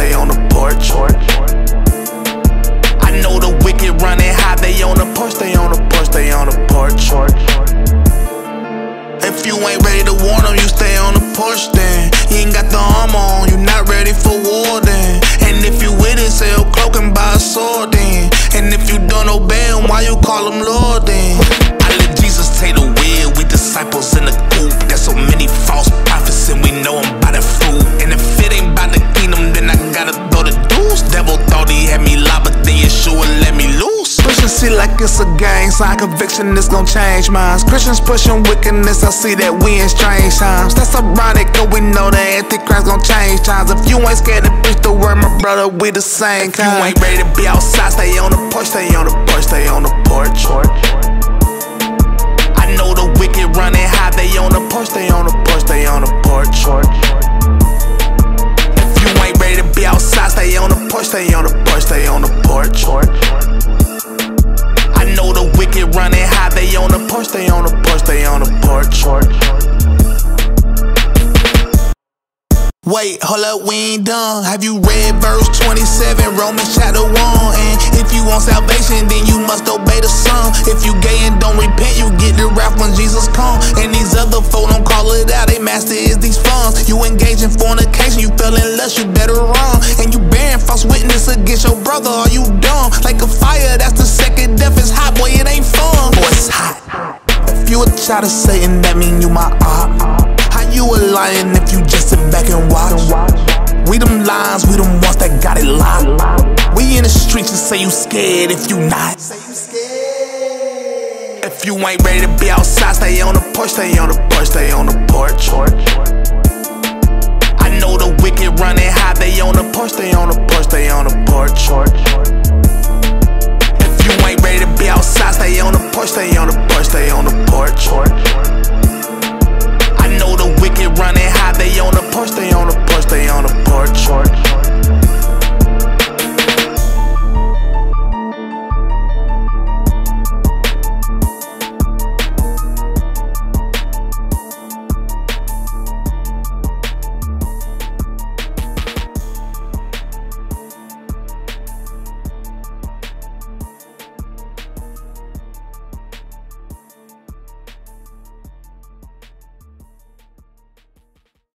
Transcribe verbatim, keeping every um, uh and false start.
stay on the porch. I know the wicked running high, they on the porch, they on the porch, they on the porch. If you ain't ready to warn them, you stay on the porch then. You ain't got the armor on, you not ready for war then. And if you with it, sell cloak and buy a sword then. And if you don't obey him, why you call him Lord then? I let Jesus take the wheel, we disciples in the group. There's so many false prophets and we know them by the fruit. And if it ain't by the kingdom, then I gotta throw the deuce. Devil thought he had me locked, but then Yeshua let me loose. Pushing see like it's a gang sign, conviction is gon' change minds. Christians pushing wickedness, I see that we in strange times. That's ironic, cause we know the Antichrist gon' change times. If you ain't scared to preach the word, my brother, we the same kind. If you ain't ready to be outside, stay on the porch, stay on the porch, stay on the porch. I know the wicked running high, they on the porch, they on the porch, they on the porch. If you ain't ready to be outside, stay on the porch, stay on the porch, stay on the porch. I know the wicked running high, they on the porch, they on the porch, they on the porch. Wait, hold up, we ain't done. Have you read verse twenty-seven, Romans chapter one? And if you want salvation, then you must obey the Son. If you gay and don't repent, you get the wrath when Jesus come. And these other folk don't call it out, they master is these funds. You engage in fornication, you fell in lust, you better run. And you bearing false witness against your brother, are you dumb? Like a fire, that's the second death, it's hot, boy, it ain't fun. Boy, it's hot. If you a child of Satan, that mean you my op. How you a lion if you just sit back and watch? We them lions, we them ones that got it locked. We in the streets and say you scared if you not. If you ain't ready to be outside, stay on the porch, stay on the porch, stay on the porch. I know the wicked